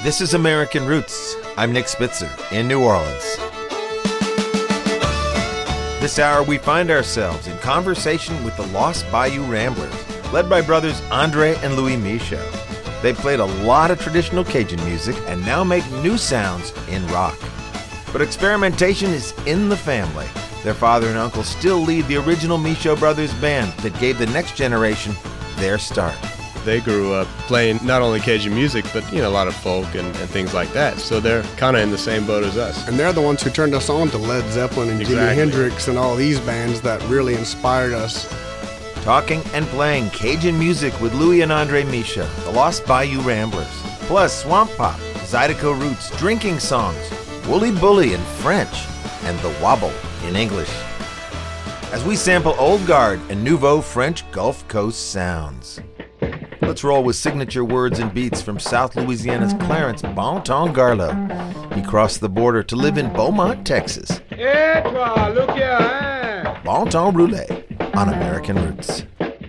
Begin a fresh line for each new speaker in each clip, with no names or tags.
This is American Roots. I'm Nick Spitzer in New Orleans. This hour we find ourselves in conversation with the Lost Bayou Ramblers, led by brothers Andre and Louis Michaud. They played a lot of traditional Cajun music and now make new sounds in rock. But experimentation is in the family. Their father and uncle still lead the original Michaud Brothers band that gave the next generation their start.
They grew up playing not only Cajun music, but a lot of folk and things like that. So they're kind of in the same boat as us.
And they're the ones who turned us on to Led Zeppelin and Jimi Hendrix and all these bands that really inspired us.
Talking and playing Cajun music with Louis and Andre Michaud, the Lost Bayou Ramblers. Plus Swamp Pop, Zydeco Roots, drinking songs, Wooly Bully in French, and The Wobble in English. As we sample Old Guard and Nouveau French Gulf Coast sounds. Let's roll with signature words and beats from South Louisiana's Clarence Bonton Garlow. He crossed the border to live in Beaumont, Texas.
Hey, toi, look here, hein?
Bonton Roulette on American Roots.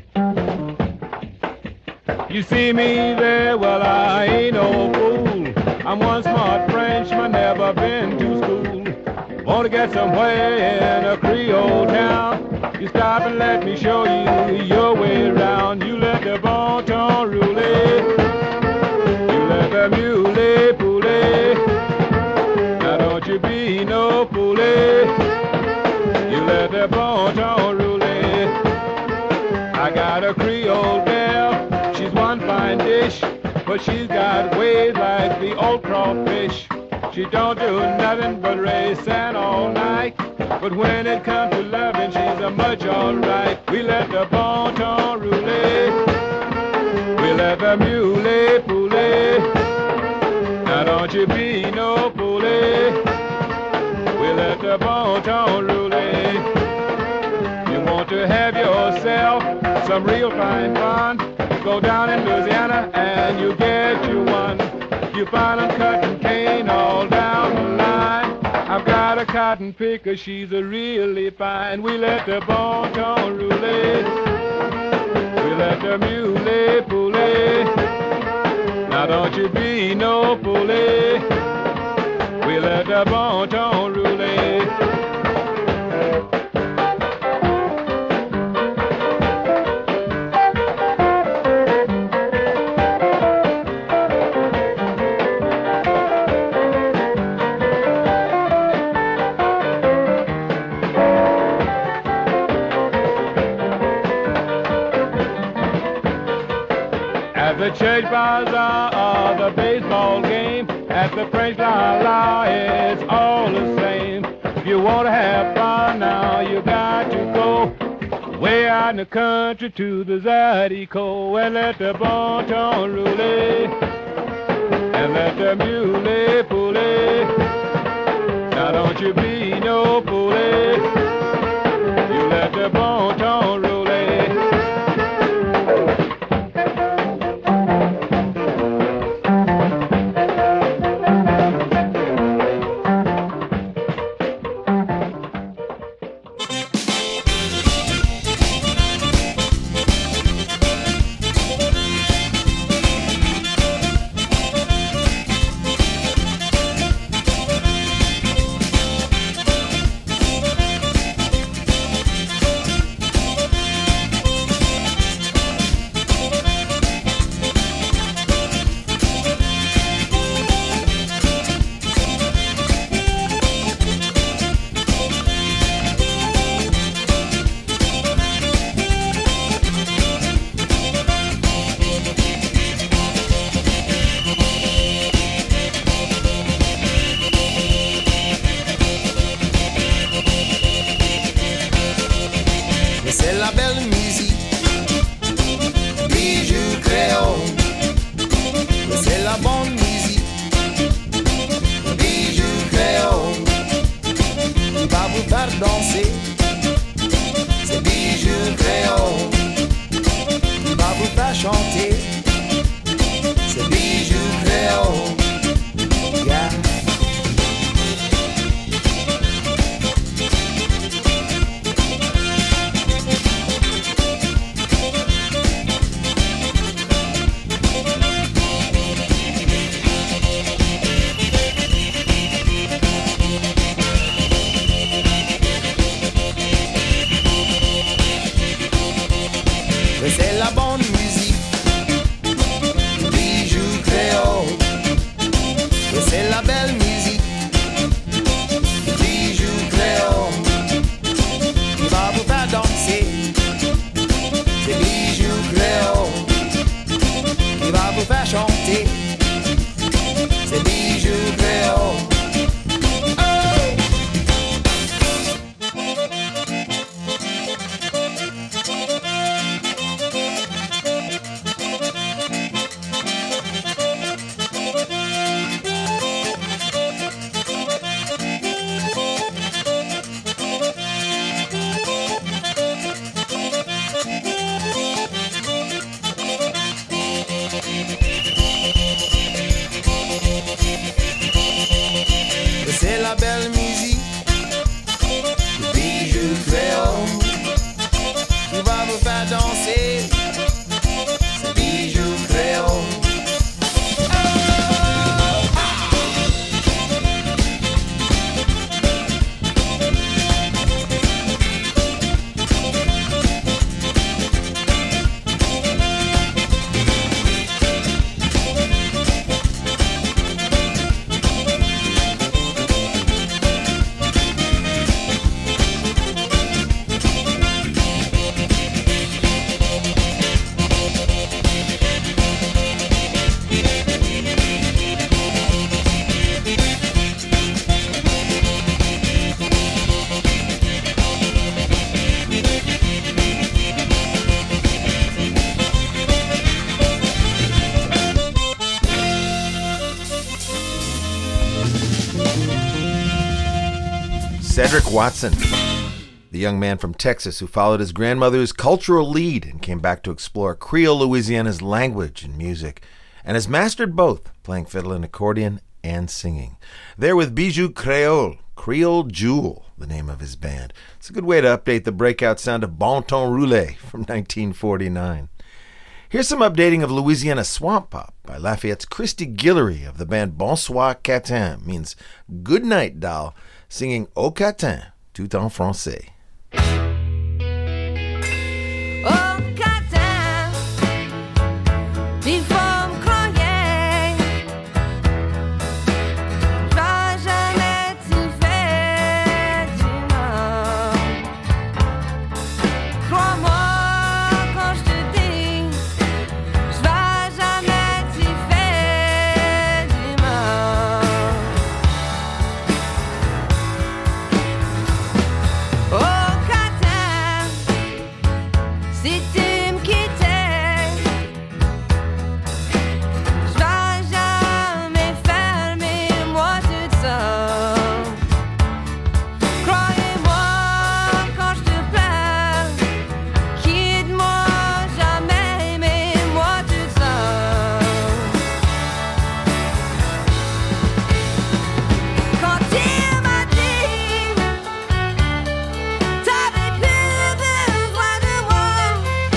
You see me there, well, I ain't no fool. I'm one smart Frenchman, never been to school. Want to get somewhere in a Creole town? You stop and let me show you your way around. You let the bon ton rouler. You let the mule poulet. Now don't you be no poulet. You let the bon ton rouler. I got a Creole belle. She's one fine dish, but she's got ways like the old crawfish. She don't do nothing but race and all night. But when it comes to loving, she's a much alright. We let the bon ton rouler. We let the mule poulet. Now don't you be no poulet. We let the bon ton rouler. You want to have yourself some real fine fun? Go down in Louisiana and you get you one. You find them cutting cane all down the line. I've got a cotton picker, she's a really fine. We let the bon ton rouler. We let the mule poulet. Now don't you be no poulet. We let the bon ton rouler. The church bazaar or the baseball game, at the French La La, it's all the same. If you want to have fun now, you got to go way out in the country to the Zydeco and let the bon ton rouler and let the mule poulet. Now don't you be no poulet. You let the bon ton rouler.
Oui, c'est la bonne musique. Bijou créole. Oui, c'est la belle musique. Bijou créole. Qui va vous faire danser. C'est Bijou créole. Qui va vous faire chanter. C'est Bijou créole. C'est la belle musique, Bijou créole, qui va vous faire danser. C'est Bijou créole.
Cedric Watson, the young man from Texas who followed his grandmother's cultural lead and came back to explore Creole Louisiana's language and music, and has mastered both, playing fiddle and accordion and singing. There with Bijou Créole, Creole Jewel, the name of his band. It's a good way to update the breakout sound of Bon Ton Roulé from 1949. Here's some updating of Louisiana Swamp Pop by Lafayette's Christy Guillory of the band Bonsoir Catin, means good night, doll, singing Au Catin, tout en français.
Au Catin, before me croyais, j'vas jamais t'y faire du mal. Crois-moi quand j'te dis, j'vas jamais t'y faire du mal. Au Catin, si tu me quittais, j'vas jamais fermer moi toute seule. Croyez-moi quand j'te parle, quitte-moi jamais, mais moi toute seule. Quand il m'a dit t'avais plus besoin de moi,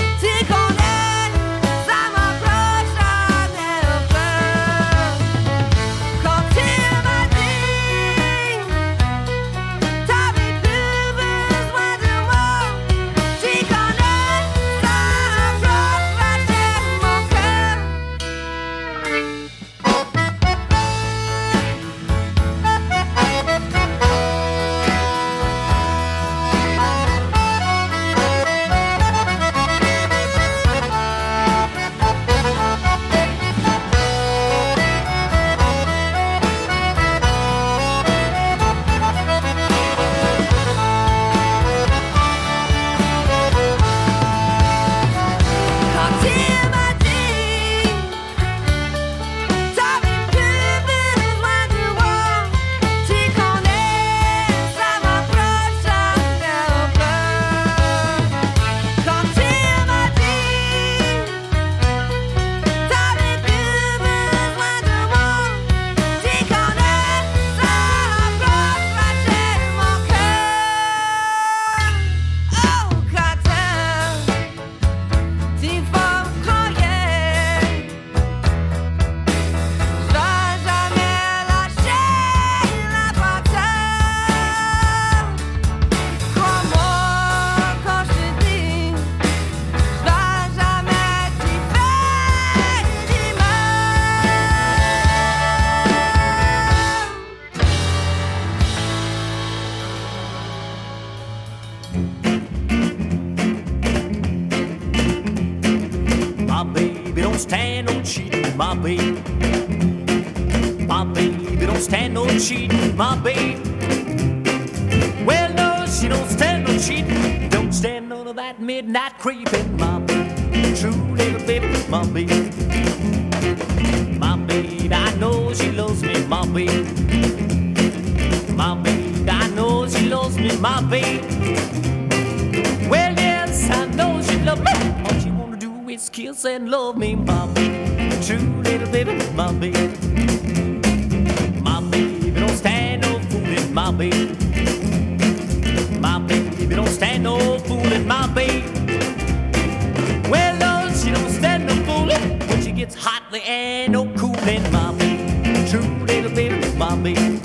don't stand no cheating, my baby. My baby don't stand no cheating, my baby. Well, no, she don't stand no cheating. Don't stand none of that midnight creeping, my baby. True little baby, my baby. My baby, I know she loves me, my baby. My baby, I know she loves me, my baby. Well, yes, I know she loves me. All she wanna do is kiss and love me, my baby. True little baby, my baby. My baby don't stand no fooling, my baby. My baby don't stand no fooling, my baby. Well, no, she don't stand no fooling. When she gets hot, there ain't no cooling, my baby. True little baby, my baby.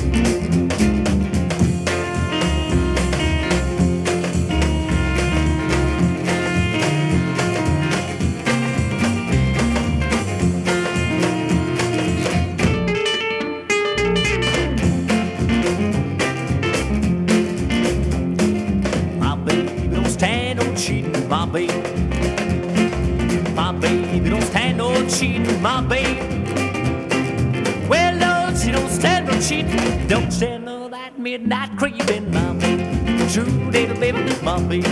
My baby, my baby don't stand no cheating, my baby. Well, no, she don't stand no cheating. Don't stand none of that midnight creeping, my baby. True little baby, my baby.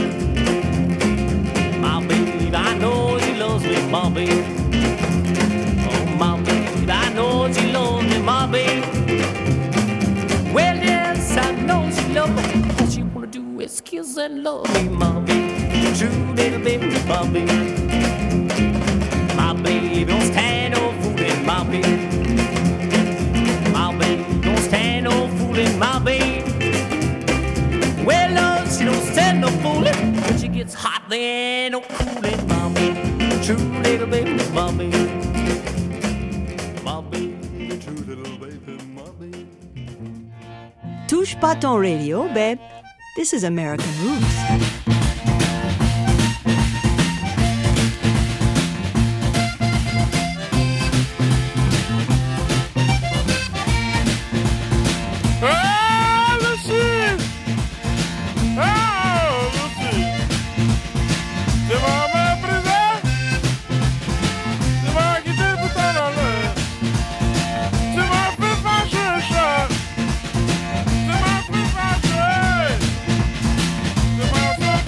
My baby, I know she loves me, my baby. Oh, my baby, I know she loves me, my baby. Well, yes, I know she loves me. All she wanna do is kiss and love me, my baby. True little baby, my baby. My baby don't stand no fooling, my baby. My baby don't stand no fooling, my baby. Well, no, she don't stand no fooling. When she gets hot, there ain't no cooling, my baby. True little baby, my baby. My baby, true little baby, my baby.
Touche pas ton radio, babe. This is American Roots.
C'est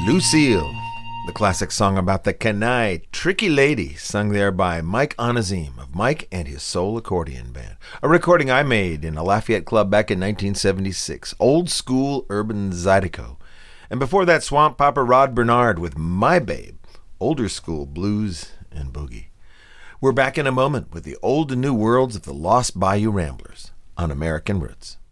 Lucille, the classic song about the Kenai Tricky Lady, sung there by Mike Onazim of Mike and His Soul Accordion Band. A recording I made in a Lafayette club back in 1976. Old school urban Zydeco. And before that, Swamp Papa Rod Bernard with My Babe, older school blues and boogie. We're back in a moment with the old and new worlds of the Lost Bayou Ramblers on American Roots.